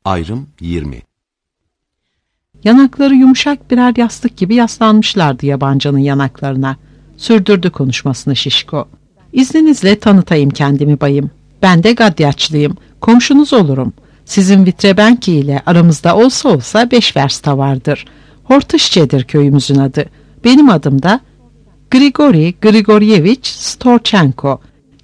Ayrım 20. Yanakları yumuşak birer yastık gibi yaslanmışlardı yabancının yanaklarına. Sürdürdü konuşmasını Şişko. İzninizle tanıtayım kendimi bayım. Ben de Gadyaçlıyım. Komşunuz olurum. Sizin Vitrebenki ile aramızda olsa olsa 5 versta vardır. Hortışçe'dir köyümüzün adı. Benim adım da Grigori Grigoryeviç Storchenko.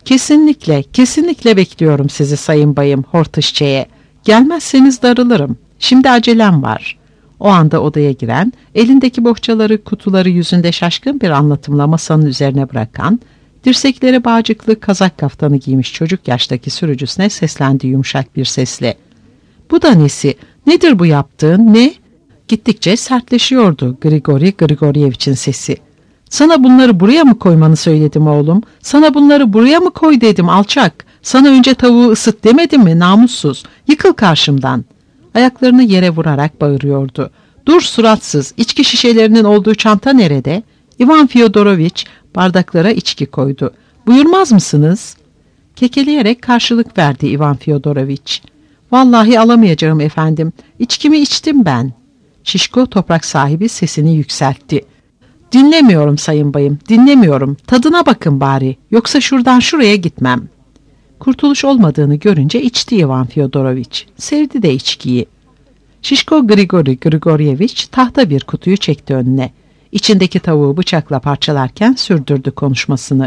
Kesinlikle bekliyorum sizi sayın bayım Hortışçe'ye. Gelmezseniz darılırım. Şimdi acelem var. O anda odaya giren, elindeki bohçaları, kutuları yüzünde şaşkın bir anlatımla masanın üzerine bırakan, dirsekleri bağcıklı kazak kaftanı giymiş çocuk yaştaki sürücüsüne seslendi yumuşak bir sesle. Bu da nesi? Nedir bu yaptığın? Ne? Gittikçe sertleşiyordu Grigori Grigoryeviç'in sesi. Sana bunları buraya mı koymanı söyledim oğlum? Sana bunları buraya mı koy dedim alçak. Sana önce tavuğu ısıt demedim mi namussuz? Yıkıl karşımdan. Ayaklarını yere vurarak bağırıyordu. Dur suratsız, içki şişelerinin olduğu çanta nerede? İvan Fyodoroviç bardaklara içki koydu. Buyurmaz mısınız? Kekeleyerek karşılık verdi İvan Fyodoroviç. Vallahi alamayacağım efendim. İçkimi içtim ben. Şişko toprak sahibi sesini yükseltti. Dinlemiyorum sayın bayım, dinlemiyorum. Tadına bakın bari, yoksa şuradan şuraya gitmem. Kurtuluş olmadığını görünce içti İvan Fyodoroviç. Sevdi de içkiyi. Şişko Grigori Grigoryeviç tahta bir kutuyu çekti önüne. İçindeki tavuğu bıçakla parçalarken sürdürdü konuşmasını.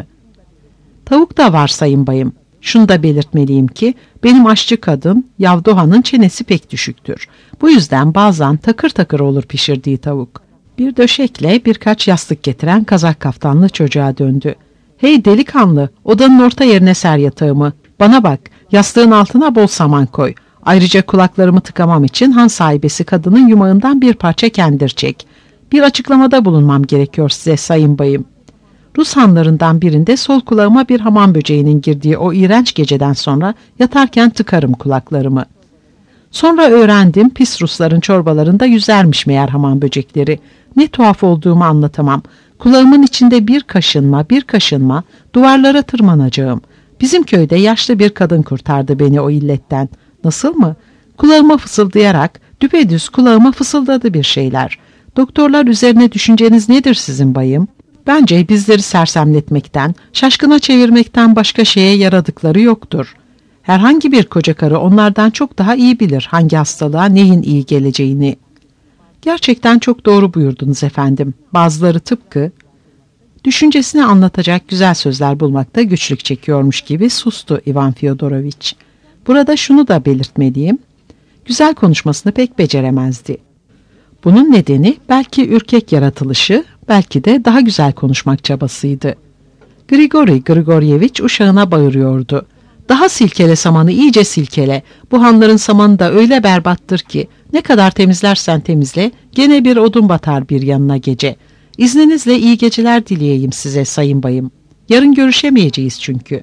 Tavuk da var sayın bayım. Şunu da belirtmeliyim ki benim aşçı kadın Yavdohan'ın çenesi pek düşüktür. Bu yüzden bazen takır takır olur pişirdiği tavuk. Bir döşekle birkaç yastık getiren kazak kaftanlı çocuğa döndü. Hey delikanlı, odanın orta yerine ser yatağımı. Bana bak, yastığın altına bol saman koy. Ayrıca kulaklarımı tıkamam için han sahibesi kadının yumağından bir parça kendir çek. Bir açıklamada bulunmam gerekiyor size sayın bayım. Rus hanlarından birinde sol kulağıma bir hamam böceğinin girdiği o iğrenç geceden sonra yatarken tıkarım kulaklarımı. Sonra öğrendim pis Rusların çorbalarında yüzermiş meğer hamam böcekleri. Ne tuhaf olduğumu anlatamam. Kulağımın içinde bir kaşınma, duvarlara tırmanacağım. Bizim köyde yaşlı bir kadın kurtardı beni o illetten. Nasıl mı? Kulağıma fısıldayarak, düpedüz kulağıma fısıldadı bir şeyler. Doktorlar üzerine düşünceniz nedir sizin bayım? Bence bizleri sersemletmekten, şaşkına çevirmekten başka şeye yaradıkları yoktur. Herhangi bir koca karı onlardan çok daha iyi bilir hangi hastalığa neyin iyi geleceğini. Gerçekten çok doğru buyurdunuz efendim. Bazıları tıpkı... Düşüncesini anlatacak güzel sözler bulmakta güçlük çekiyormuş gibi sustu İvan Fyodoroviç. Burada şunu da belirtmeliyim. Güzel konuşmasını pek beceremezdi. Bunun nedeni belki ürkek yaratılışı, belki de daha güzel konuşmak çabasıydı. Grigori Grigoryeviç uşağına bağırıyordu. Daha silkele samanı, iyice silkele. Bu hanların samanı da öyle berbattır ki ne kadar temizlersen temizle gene bir odun batar bir yanına gece. İzninizle iyi geceler dileyeyim size sayın bayım. Yarın görüşemeyeceğiz çünkü.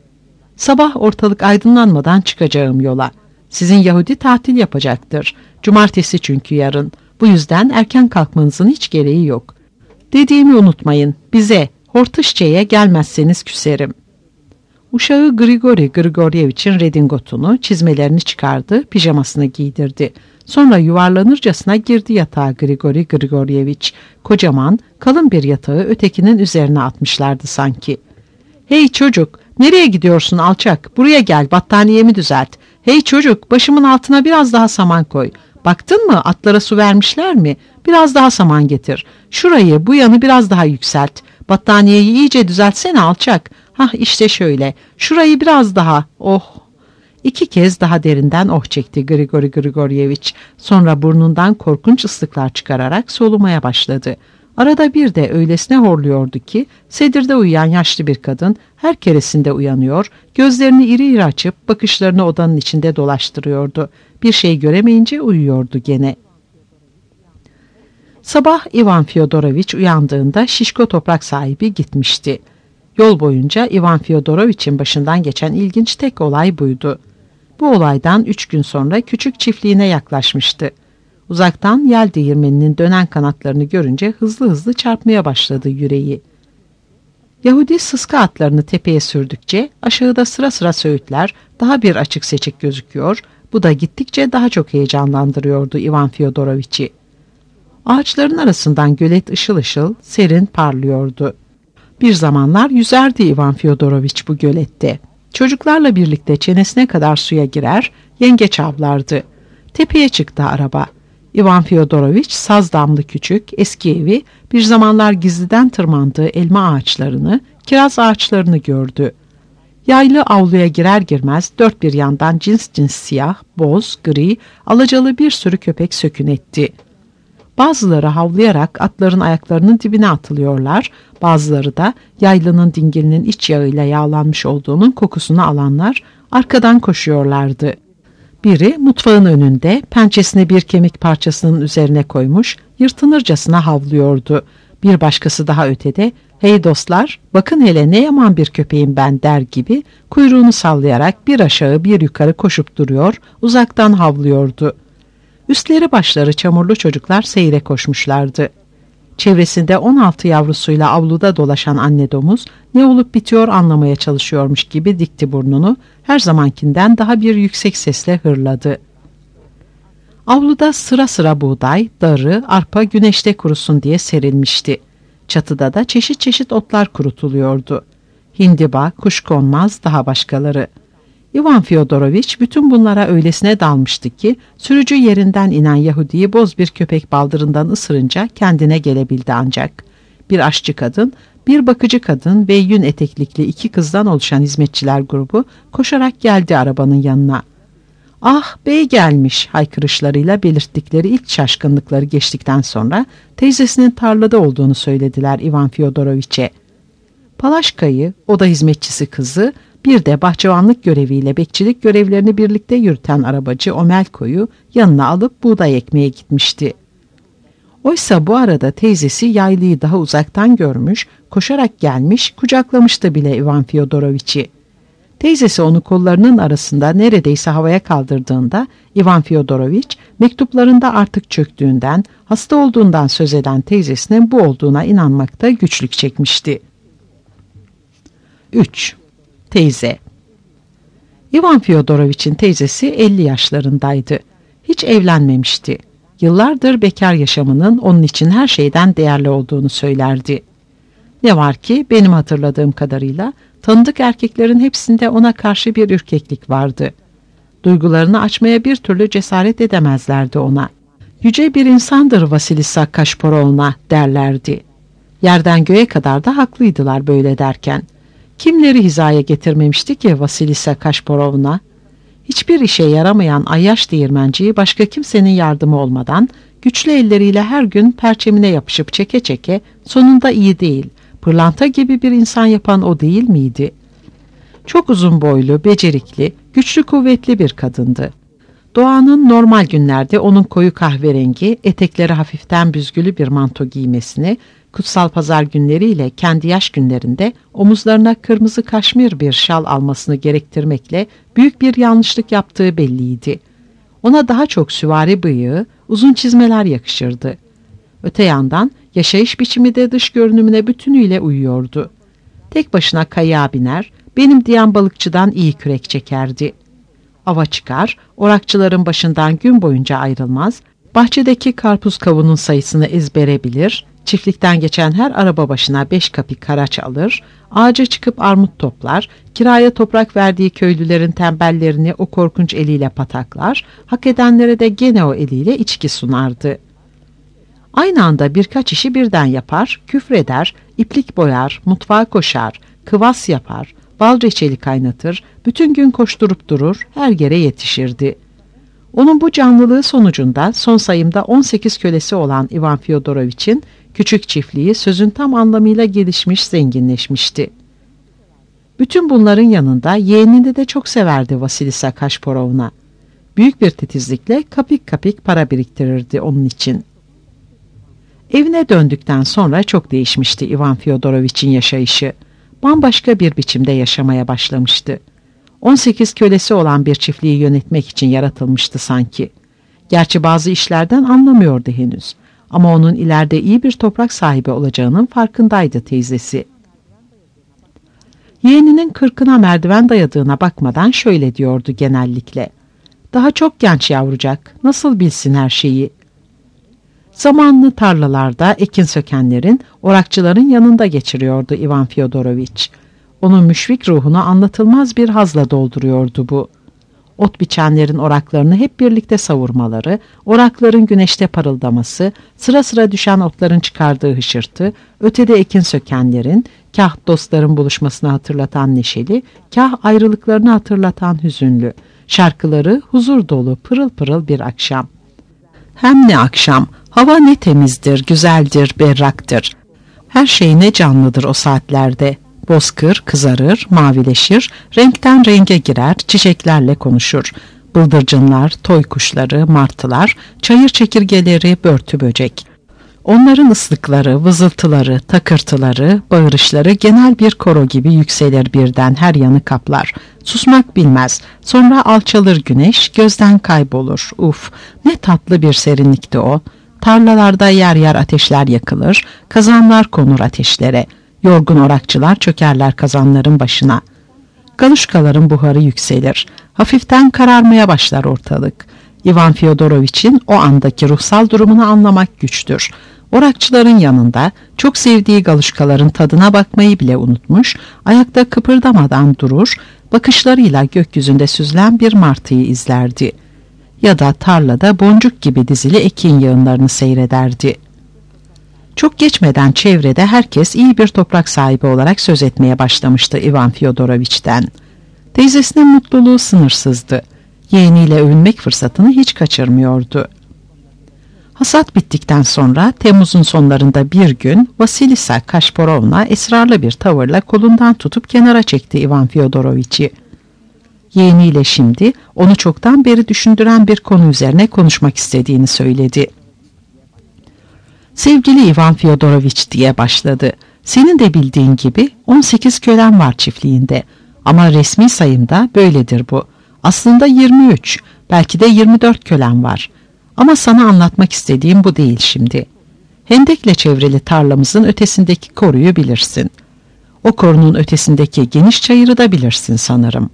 Sabah ortalık aydınlanmadan çıkacağım yola. Sizin Yahudi tatil yapacaktır. Cumartesi çünkü yarın. Bu yüzden erken kalkmanızın hiç gereği yok. Dediğimi unutmayın. Bize, Hortışçe'ye gelmezseniz küserim. Uşağı Grigori Grigoryeviç'in redingotunu, çizmelerini çıkardı, pijamasını giydirdi. Sonra yuvarlanırcasına girdi yatağa Grigori Grigoryeviç. Kocaman, kalın bir yatağı ötekinin üzerine atmışlardı sanki. Hey çocuk, nereye gidiyorsun alçak? Buraya gel, battaniyemi düzelt. Hey çocuk, başımın altına biraz daha saman koy. Baktın mı, atlara su vermişler mi? Biraz daha saman getir. Şurayı, bu yanı biraz daha yükselt. Battaniyeyi iyice düzeltsene alçak. Hah işte şöyle. Şurayı biraz daha. Oh. 2 kez daha derinden oh çekti Grigori Grigoryeviç. Sonra burnundan korkunç ıslıklar çıkararak solumaya başladı. Arada bir de öylesine horluyordu ki sedirde uyuyan yaşlı bir kadın her keresinde uyanıyor, gözlerini iri iri açıp bakışlarını odanın içinde dolaştırıyordu. Bir şey göremeyince uyuyordu gene. Sabah İvan Fyodoroviç uyandığında şişko toprak sahibi gitmişti. Yol boyunca İvan Fyodoroviç'in başından geçen ilginç tek olay buydu. Bu olaydan 3 gün sonra küçük çiftliğine yaklaşmıştı. Uzaktan yel değirmeninin dönen kanatlarını görünce hızlı hızlı çarpmaya başladı yüreği. Yahudi sıska atlarını tepeye sürdükçe aşağıda sıra sıra söğütler daha bir açık seçik gözüküyor, Bu da gittikçe daha çok heyecanlandırıyordu Ivan Fyodoroviç'i. Ağaçların arasından gölet ışıl ışıl, serin parlıyordu. Bir zamanlar yüzerdi Ivan Fyodoroviç bu gölette. Çocuklarla birlikte çenesine kadar suya girer, yengeç avlardı. Tepeye çıktı araba. Ivan Fyodoroviç saz damlı küçük, eski evi, bir zamanlar gizliden tırmandığı elma ağaçlarını, kiraz ağaçlarını gördü. Yaylı avluya girer girmez dört bir yandan cins cins siyah, boz, gri, alacalı bir sürü köpek sökün etti. Bazıları havlayarak atların ayaklarının dibine atılıyorlar, bazıları da yaylının dingilinin iç yağıyla yağlanmış olduğunun kokusunu alanlar arkadan koşuyorlardı. Biri mutfağın önünde pençesini bir kemik parçasının üzerine koymuş, yırtınırcasına havlıyordu. Bir başkası daha ötede, "Hey dostlar, bakın hele ne yaman bir köpeğim ben" der gibi kuyruğunu sallayarak bir aşağı bir yukarı koşup duruyor, uzaktan havlıyordu. Üstleri başları çamurlu çocuklar seyre koşmuşlardı. Çevresinde 16 yavrusuyla avluda dolaşan anne domuz ne olup bitiyor anlamaya çalışıyormuş gibi dikti burnunu, her zamankinden daha bir yüksek sesle hırladı. Avluda sıra sıra buğday, darı, arpa güneşte kurusun diye serilmişti. Çatıda da çeşit çeşit otlar kurutuluyordu. Hindiba, kuşkonmaz, daha başkaları. Ivan Fyodoroviç bütün bunlara öylesine dalmıştı ki sürücü yerinden inen Yahudi'yi boz bir köpek baldırından ısırınca kendine gelebildi ancak. Bir aşçı kadın, bir bakıcı kadın ve yün eteklikli iki kızdan oluşan hizmetçiler grubu koşarak geldi arabanın yanına. "Ah, bey gelmiş" haykırışlarıyla belirttikleri ilk şaşkınlıkları geçtikten sonra teyzesinin tarlada olduğunu söylediler Ivan Fyodoroviç'e. Palaşka'yı, o da hizmetçisi kızı, bir de bahçıvanlık göreviyle bekçilik görevlerini birlikte yürüten arabacı Omelko'yu yanına alıp buğday ekmeye gitmişti. Oysa bu arada teyzesi yaylıyı daha uzaktan görmüş, koşarak gelmiş, kucaklamıştı bile Ivan Fyodoroviç'i. Teyzesi onu kollarının arasında neredeyse havaya kaldırdığında Ivan Fyodoroviç mektuplarında artık çöktüğünden, hasta olduğundan söz eden teyzesinin bu olduğuna inanmakta güçlük çekmişti. 3. Teyze. Ivan Fyodoroviç'in teyzesi 50 yaşlarındaydı. Hiç evlenmemişti. Yıllardır bekar yaşamının onun için her şeyden değerli olduğunu söylerdi. Ne var ki benim hatırladığım kadarıyla tanıdık erkeklerin hepsinde ona karşı bir ürkeklik vardı. Duygularını açmaya bir türlü cesaret edemezlerdi ona. "Yüce bir insandır Vasilisa Kaşporovna" derlerdi. Yerden göğe kadar da haklıydılar böyle derken. Kimleri hizaya getirmemişti ki Vasilisa Kaşporovna? Hiçbir işe yaramayan ayyaş değirmenciyi başka kimsenin yardımı olmadan güçlü elleriyle her gün perçemine yapışıp çeke çeke sonunda iyi değil, pırlanta gibi bir insan yapan o değil miydi? Çok uzun boylu, becerikli, güçlü kuvvetli bir kadındı. Doğanın normal günlerde onun koyu kahverengi, etekleri hafiften büzgülü bir manto giymesini, kutsal pazar günleriyle kendi yaş günlerinde omuzlarına kırmızı kaşmir bir şal almasını gerektirmekle büyük bir yanlışlık yaptığı belliydi. Ona daha çok süvari bıyığı, uzun çizmeler yakışırdı. Öte yandan yaşayış biçimi de dış görünümüne bütünüyle uyuyordu. Tek başına kayığa biner, benim diyen balıkçıdan iyi kürek çekerdi. Ava çıkar, orakçıların başından gün boyunca ayrılmaz, bahçedeki karpuz kavunun sayısını ezbere bilir, çiftlikten geçen her araba başına 5 kapik haraç alır, ağaca çıkıp armut toplar, kiraya toprak verdiği köylülerin tembellerini o korkunç eliyle pataklar, hak edenlere de gene o eliyle içki sunardı. Aynı anda birkaç işi birden yapar, küfreder, iplik boyar, mutfağa koşar, kıvas yapar, bal reçeli kaynatır, bütün gün koşturup durur, her yere yetişirdi. Onun bu canlılığı sonucunda son sayımda 18 kölesi olan Ivan Fyodoroviç'in küçük çiftliği sözün tam anlamıyla gelişmiş, zenginleşmişti. Bütün bunların yanında yeğenini de çok severdi Vasilisa Kaşporovna. Büyük bir titizlikle kapik kapik para biriktirirdi onun için. Evine döndükten sonra çok değişmişti Ivan Fyodoroviç'in yaşayışı. Bambaşka bir biçimde yaşamaya başlamıştı. 18 kölesi olan bir çiftliği yönetmek için yaratılmıştı sanki. Gerçi bazı işlerden anlamıyordu henüz. Ama onun ileride iyi bir toprak sahibi olacağının farkındaydı teyzesi. Yeğeninin 40'ına merdiven dayadığına bakmadan şöyle diyordu genellikle: Daha çok genç yavrucak, nasıl bilsin her şeyi? Zamanını tarlalarda ekin sökenlerin, orakçıların yanında geçiriyordu Ivan Fyodoroviç. Onun müşfik ruhunu anlatılmaz bir hazla dolduruyordu bu. Ot biçenlerin oraklarını hep birlikte savurmaları, orakların güneşte parıldaması, sıra sıra düşen otların çıkardığı hışırtı, ötede ekin sökenlerin, kah dostların buluşmasını hatırlatan neşeli, kah ayrılıklarını hatırlatan hüzünlü, şarkıları huzur dolu pırıl pırıl bir akşam. Hem ne akşam, hava ne temizdir, güzeldir, berraktır. Her şey ne canlıdır o saatlerde. Bozkır kızarır, mavileşir, renkten renge girer, çiçeklerle konuşur. Bıldırcınlar, toy kuşları, martılar, çayır çekirgeleri, börtü böcek. Onların ıslıkları, vızıltıları, takırtıları, bağırışları genel bir koro gibi yükselir birden, her yanı kaplar. Susmak bilmez. Sonra alçalır güneş, gözden kaybolur. Uf, ne tatlı bir serinlikti o. Tarlalarda yer yer ateşler yakılır, kazanlar konur ateşlere. Yorgun orakçılar çökerler kazanların başına. Galuşkaların buharı yükselir. Hafiften kararmaya başlar ortalık. Ivan Fyodoroviç'in o andaki ruhsal durumunu anlamak güçtür. Orakçıların yanında çok sevdiği galuşkaların tadına bakmayı bile unutmuş, ayakta kıpırdamadan durur, bakışlarıyla gökyüzünde süzülen bir martıyı izlerdi. Ya da tarlada boncuk gibi dizili ekin yığınlarını seyrederdi. Çok geçmeden çevrede herkes iyi bir toprak sahibi olarak söz etmeye başlamıştı Ivan Fyodoroviç'ten. Teyzesinin mutluluğu sınırsızdı. Yeğeniyle övünmek fırsatını hiç kaçırmıyordu. Hasat bittikten sonra Temmuz'un sonlarında bir gün Vasilisa Kaşporovna esrarlı bir tavırla kolundan tutup kenara çekti Ivan Fyodoroviç'i. Yeğeniyle şimdi onu çoktan beri düşündüren bir konu üzerine konuşmak istediğini söyledi. Sevgili Ivan Fyodoroviç diye başladı. Senin de bildiğin gibi 18 kölen var çiftliğinde. Ama resmi sayımda böyledir bu. Aslında 23, belki de 24 kölen var. Ama sana anlatmak istediğim bu değil şimdi. Hendekle çevrili tarlamızın ötesindeki koruyu bilirsin. O korunun ötesindeki geniş çayırı da bilirsin sanırım.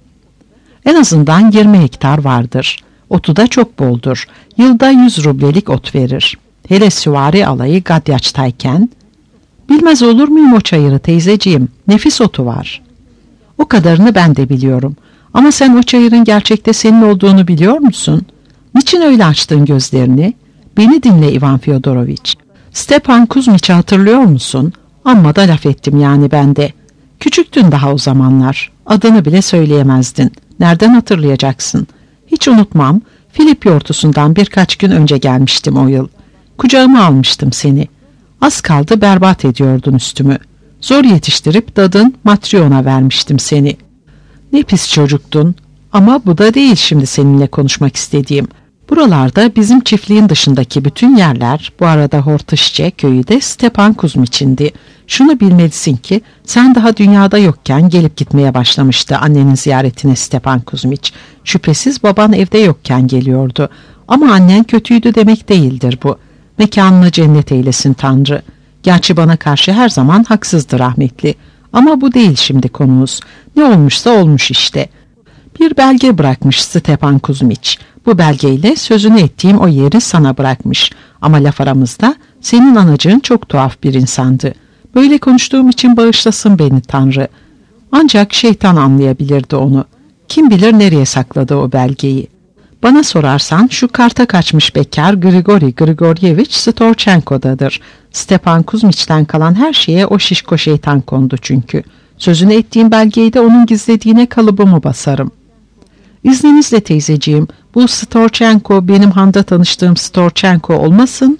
En azından 20 hektar vardır. Otu da çok boldur. Yılda 100 rublelik ot verir. Hele süvari alayı Gadyaç'tayken, bilmez olur muyum o çayırı teyzeciğim, nefis otu var. O kadarını ben de biliyorum. Ama sen o çayırın gerçekte senin olduğunu biliyor musun? Niçin öyle açtın gözlerini? Beni dinle Ivan Fyodoroviç. Stepan Kuzmiç'i hatırlıyor musun? Amma da laf ettim yani ben de. Küçüktün daha o zamanlar. Adını bile söyleyemezdin. Nereden hatırlayacaksın? Hiç unutmam. Filip yortusundan birkaç gün önce gelmiştim o yıl. Kucağıma almıştım seni. Az kaldı berbat ediyordun üstümü. Zor yetiştirip dadın Matryona vermiştim seni. Ne pis çocuktun. Ama bu da değil şimdi seninle konuşmak istediğim. Buralarda bizim çiftliğin dışındaki bütün yerler, bu arada Hortışçe köyü de Stepan Kuzmiç'indi. Şunu bilmelisin ki sen daha dünyada yokken gelip gitmeye başlamıştı annenin ziyaretine Stepan Kuzmiç. Şüphesiz baban evde yokken geliyordu. Ama annen kötüydü demek değildir bu. Mekanını cennet eylesin Tanrı. Gerçi bana karşı her zaman haksızdı rahmetli. Ama bu değil şimdi konumuz. Ne olmuşsa olmuş işte. Bir belge bırakmış Stepan Kuzmiç. Bu belgeyle sözünü ettiğim o yeri sana bırakmış. Ama laf aramızda senin anacığın çok tuhaf bir insandı. Böyle konuştuğum için bağışlasın beni Tanrı. Ancak şeytan anlayabilirdi onu. Kim bilir nereye sakladı o belgeyi. Bana sorarsan şu karta kaçmış bekar Grigori Grigoryeviç Storchenko'dadır. Stepan Kuzmiç'ten kalan her şeye o şişko şeytan kondu çünkü. Sözünü ettiğim belgeyi de onun gizlediğine kalıbımı basarım. İzninizle teyzeciğim, bu Storchenko benim Han'da tanıştığım Storchenko olmasın?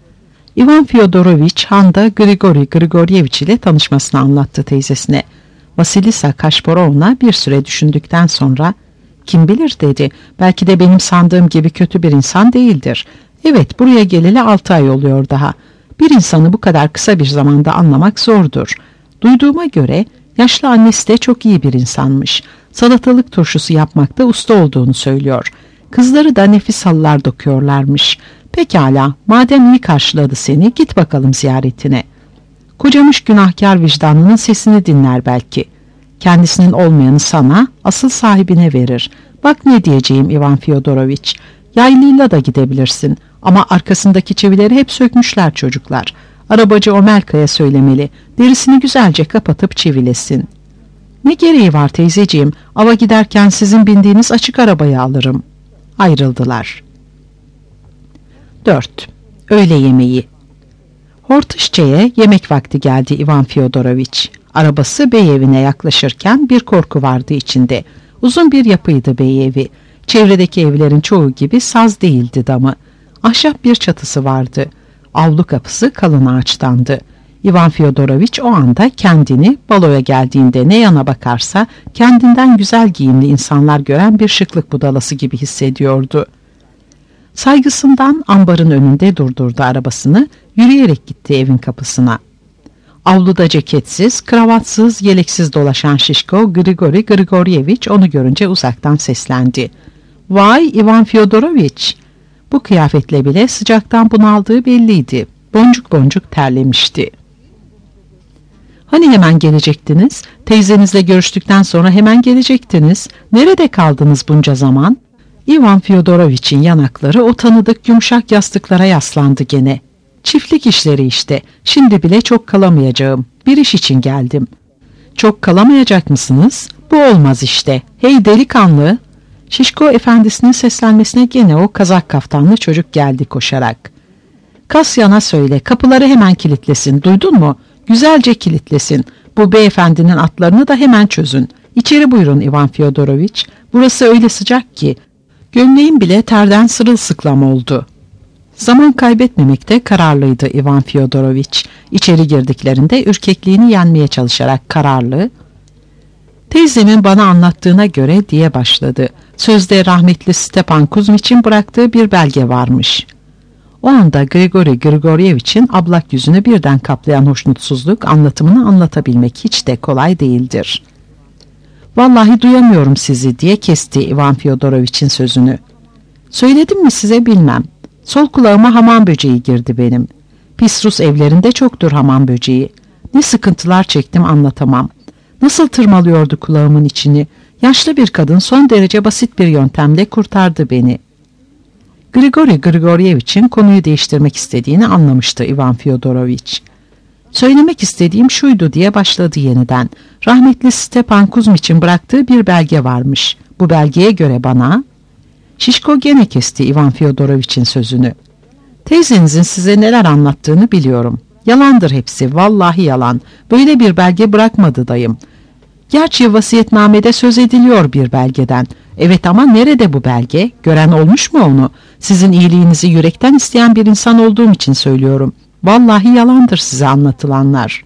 Ivan Fyodoroviç Han'da Grigori Grigoryeviç ile tanışmasını anlattı teyzesine. Vasilisa Kaşporovna bir süre düşündükten sonra kim bilir dedi, belki de benim sandığım gibi kötü bir insan değildir. Evet, buraya geleli 6 ay oluyor daha. Bir insanı bu kadar kısa bir zamanda anlamak zordur. Duyduğuma göre yaşlı annesi de çok iyi bir insanmış. Salatalık turşusu yapmakta usta olduğunu söylüyor. Kızları da nefis halılar dokuyorlarmış. Pekala, madem iyi karşıladı seni, git bakalım ziyaretine. Kocamış günahkar vicdanının sesini dinler belki. Kendisinin olmayanı sana, asıl sahibine verir. Bak ne diyeceğim Ivan Fyodoroviç. Yaylıyla da gidebilirsin ama arkasındaki çivileri hep sökmüşler çocuklar. Arabacı Omelka'ya söylemeli, derisini güzelce kapatıp çivilesin. Ne gereği var teyzeciğim, ava giderken sizin bindiğiniz açık arabayı alırım. Ayrıldılar. 4. Öğle yemeği. Hortışçe'ye yemek vakti geldi Ivan Fyodoroviç. Arabası bey evine yaklaşırken bir korku vardı içinde. Uzun bir yapıydı bey evi. Çevredeki evlerin çoğu gibi saz değildi damı. Ahşap bir çatısı vardı. Avlu kapısı kalın ağaçtandı. Ivan Fyodoroviç o anda kendini baloya geldiğinde ne yana bakarsa kendinden güzel giyimli insanlar gören bir şıklık budalası gibi hissediyordu. Saygısından ambarın önünde durdurdu arabasını, yürüyerek gitti evin kapısına. Avluda ceketsiz, kravatsız, yeleksiz dolaşan şişko Grigori Grigoryeviç onu görünce uzaktan seslendi. "Vay Ivan Fyodoroviç!" Bu kıyafetle bile sıcaktan bunaldığı belliydi. Boncuk boncuk terlemişti. "Hani hemen gelecektiniz? Teyzenizle görüştükten sonra hemen gelecektiniz. Nerede kaldınız bunca zaman?" Ivan Fyodoroviç'in yanakları o tanıdık yumuşak yastıklara yaslandı gene. "Çiftlik işleri işte. Şimdi bile çok kalamayacağım. Bir iş için geldim." "Çok kalamayacak mısınız? Bu olmaz işte. Hey delikanlı!" Şişko efendisinin seslenmesine gene o kazak kaftanlı çocuk geldi koşarak. "Kasyana söyle, kapıları hemen kilitlesin, duydun mu? Güzelce kilitlesin. Bu beyefendinin atlarını da hemen çözün. İçeri buyurun Ivan Fyodoroviç. Burası öyle sıcak ki gömleğim bile terden sırılsıklam oldu." Zaman kaybetmemekte kararlıydı Ivan Fyodoroviç. İçeri girdiklerinde ürkekliğini yenmeye çalışarak kararlı, "Teyzemin bana anlattığına göre" diye başladı. Sözde rahmetli Stepan Kuzmiç'in bıraktığı bir belge varmış. O anda Grigori Grigoryeviç'in ablak yüzünü birden kaplayan hoşnutsuzluk anlatımını anlatabilmek hiç de kolay değildir. "Vallahi duyamıyorum sizi" diye kesti Ivan Fyodoroviç'in sözünü. "Söyledim mi size bilmem. Sol kulağıma hamam böceği girdi benim. Pis Rus evlerinde çoktur hamam böceği. Ne sıkıntılar çektim anlatamam. Nasıl tırmalıyordu kulağımın içini. Yaşlı bir kadın son derece basit bir yöntemle kurtardı beni." Grigori Grigoryeviç'in konuyu değiştirmek istediğini anlamıştı Ivan Fyodoroviç. "Söylemek istediğim şuydu" diye başladı yeniden. "Rahmetli Stepan Kuzmiç'in bıraktığı bir belge varmış. Bu belgeye göre bana..." Şişko gene kesti Ivan Fyodoroviç'in sözünü. "Teyzenizin size neler anlattığını biliyorum. Yalandır hepsi, vallahi yalan. Böyle bir belge bırakmadı dayım. Gerçi vasiyetnamede söz ediliyor bir belgeden. Evet ama nerede bu belge? Gören olmuş mu onu? Sizin iyiliğinizi yürekten isteyen bir insan olduğum için söylüyorum. Vallahi yalandır size anlatılanlar."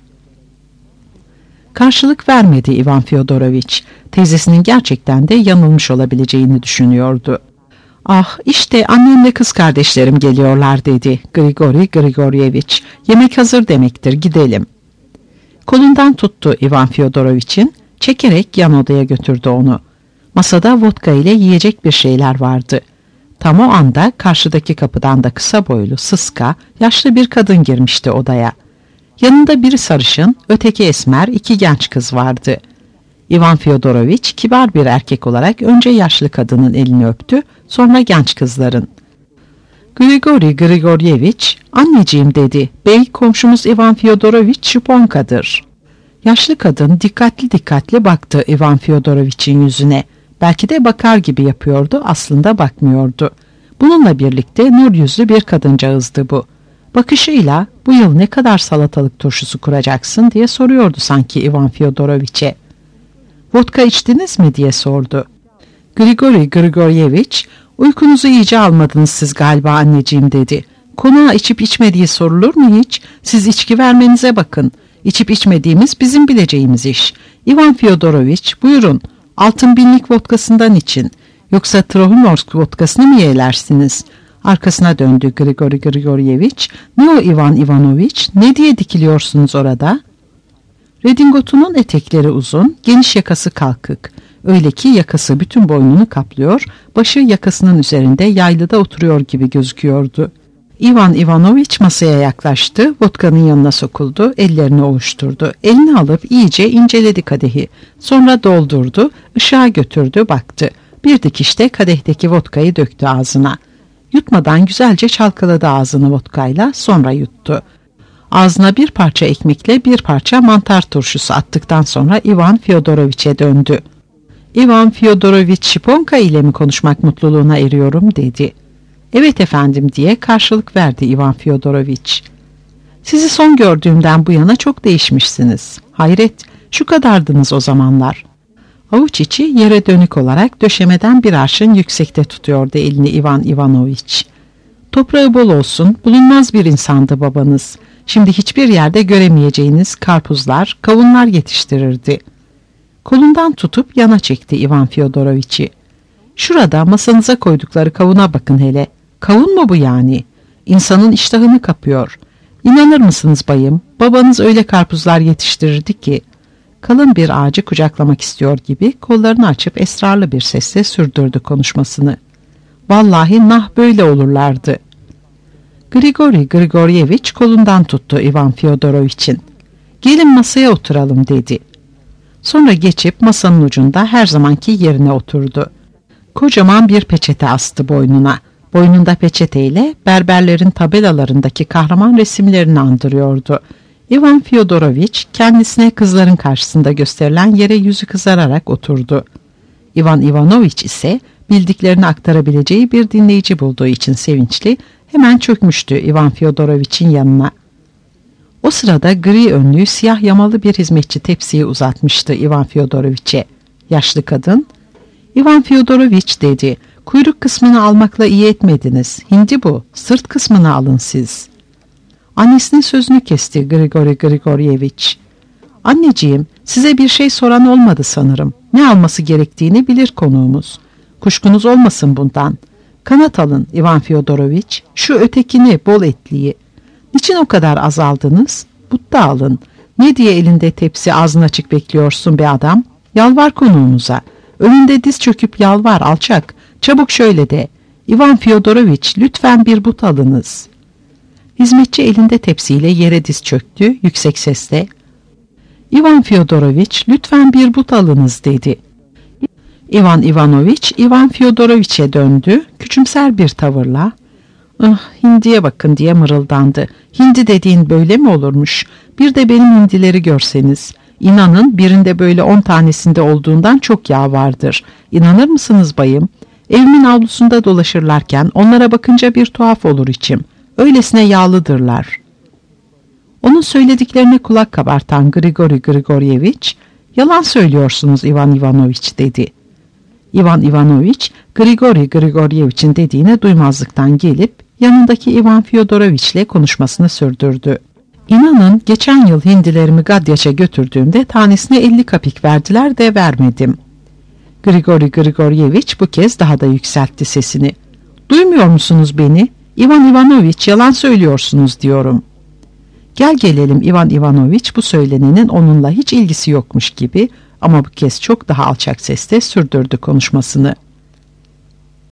Karşılık vermedi Ivan Fyodoroviç. Teyzesinin gerçekten de yanılmış olabileceğini düşünüyordu. "Ah işte annemle kız kardeşlerim geliyorlar" dedi Grigori Grigoryeviç. "Yemek hazır demektir, gidelim." Kolundan tuttu Ivan Fyodoroviç'in, çekerek yan odaya götürdü onu. Masada vodka ile yiyecek bir şeyler vardı. Tam o anda karşıdaki kapıdan da kısa boylu, sıska, yaşlı bir kadın girmişti odaya. Yanında biri sarışın, öteki esmer, iki genç kız vardı. Ivan Fyodoroviç kibar bir erkek olarak önce yaşlı kadının elini öptü, sonra genç kızların. Grigori Grigoryeviç, "Anneciğim" dedi. "Bey komşumuz Ivan Fyodoroviç Şiponka'dır." Yaşlı kadın dikkatli baktı Ivan Fyodoroviç'in yüzüne. Belki de bakar gibi yapıyordu, aslında bakmıyordu. Bununla birlikte nur yüzlü bir kadıncağızdı bu. Bakışıyla "Bu yıl ne kadar salatalık turşusu kuracaksın?" diye soruyordu sanki Ivan Fyodoroviç'e. "Vodka içtiniz mi?" diye sordu. Grigori Grigoryeviç, "Uykunuzu iyice almadınız siz galiba anneciğim" dedi. "Konağa içip içmediği sorulur mu hiç? Siz içki vermenize bakın. İçip içmediğimiz bizim bileceğimiz iş. Ivan Fyodoroviç, buyurun, altın binlik vodkasından için. Yoksa Trohimorsk vodkasını mı yeğlersiniz?" Arkasına döndü Grigori Grigoryeviç. "Ne o Ivan Ivanoviç? Ne diye dikiliyorsunuz orada?" Redingotunun etekleri uzun, geniş yakası kalkık. Öyle ki yakası bütün boynunu kaplıyor, başı yakasının üzerinde yaylıda oturuyor gibi gözüküyordu. Ivan Ivanoviç masaya yaklaştı, vodkanın yanına sokuldu, ellerini ovuşturdu. Elini alıp iyice inceledi kadehi. Sonra doldurdu, ışığa götürdü, baktı. Bir dikişte kadehteki vodkayı döktü ağzına. Yutmadan güzelce çalkaladı ağzını vodkayla, sonra yuttu. Ağzına bir parça ekmekle bir parça mantar turşusu attıktan sonra Ivan Fyodoroviç'e döndü. "Ivan Fyodoroviç Şiponka ile mi konuşmak mutluluğuna eriyorum?" dedi. "Evet efendim," diye karşılık verdi Ivan Fyodoroviç. "Sizi son gördüğümden bu yana çok değişmişsiniz. Hayret, şu kadardınız o zamanlar." Avuç içi yere dönük olarak döşemeden bir arşın yüksekte tutuyordu elini Ivan Ivanoviç. "Toprağı bol olsun, bulunmaz bir insandı babanız. Şimdi hiçbir yerde göremeyeceğiniz karpuzlar, kavunlar yetiştirirdi." Kolundan tutup yana çekti Ivan Fyodoroviç'i. "Şurada masanıza koydukları kavuna bakın hele. Kavun mu bu yani? İnsanın iştahını kapıyor. İnanır mısınız bayım, babanız öyle karpuzlar yetiştirirdi ki..." Kalın bir ağacı kucaklamak istiyor gibi kollarını açıp esrarlı bir sesle sürdürdü konuşmasını. "Vallahi nah böyle olurlardı." Grigori Grigoryeviç kolundan tuttu Ivan Fyodoroviç'in. "Gelin masaya oturalım," dedi. Sonra geçip masanın ucunda her zamanki yerine oturdu. Kocaman bir peçete astı boynuna. Boynunda peçeteyle berberlerin tabelalarındaki kahraman resimlerini andırıyordu. Ivan Fyodoroviç kendisine kızların karşısında gösterilen yere yüzü kızararak oturdu. Ivan Ivanoviç ise bildiklerini aktarabileceği bir dinleyici bulduğu için sevinçli, hemen çökmüştü Ivan Fyodoroviç'in yanına. O sırada gri önlüğü siyah yamalı bir hizmetçi tepsiyi uzatmıştı Ivan Fyodoroviç'e. Yaşlı kadın, "Ivan Fyodoroviç," dedi, "kuyruk kısmını almakla iyi etmediniz. Hindi bu, sırt kısmını alın siz." Annesinin sözünü kesti Grigori Grigoryeviç. "Anneciğim, size bir şey soran olmadı sanırım. Ne alması gerektiğini bilir konuğumuz. Kuşkunuz olmasın bundan. Kanat alın Ivan Fyodoroviç, şu ötekini, bol etliyi. Niçin o kadar azaldınız? But da alın. Ne diye elinde tepsi ağzın açık bekliyorsun be adam? Yalvar konuğumuza. Önünde diz çöküp yalvar alçak. Çabuk şöyle de. Ivan Fyodoroviç, lütfen bir but alınız." Hizmetçi elinde tepsiyle yere diz çöktü, yüksek sesle. "Ivan Fyodoroviç, lütfen bir but alınız," dedi. Ivan Ivanoviç, Ivan Fyodoroviç'e döndü, küçümser bir tavırla. "Ah, hindiye bakın," diye mırıldandı. "Hindi dediğin böyle mi olurmuş? Bir de benim hindileri görseniz. İnanın birinde böyle 10 tanesinde olduğundan çok yağ vardır. İnanır mısınız bayım? Evimin avlusunda dolaşırlarken onlara bakınca bir tuhaf olur içim. Öylesine yağlıdırlar." Onun söylediklerine kulak kabartan Grigori Grigoryeviç, "Yalan söylüyorsunuz Ivan Ivanoviç," dedi. Ivan Ivanoviç, Grigori Grigoryeviç'in dediğine duymazlıktan gelip yanındaki Ivan Fyodoroviç'le konuşmasını sürdürdü. "İnanın geçen yıl hindilerimi Gadyaç'a götürdüğümde tanesine 50 kapik verdiler de vermedim." Grigori Grigoryeviç bu kez daha da yükseltti sesini. "Duymuyor musunuz beni? Ivan Ivanoviç, yalan söylüyorsunuz diyorum." Gel gelelim Ivan Ivanoviç bu söylenenin onunla hiç ilgisi yokmuş gibi ama bu kez çok daha alçak sesle sürdürdü konuşmasını.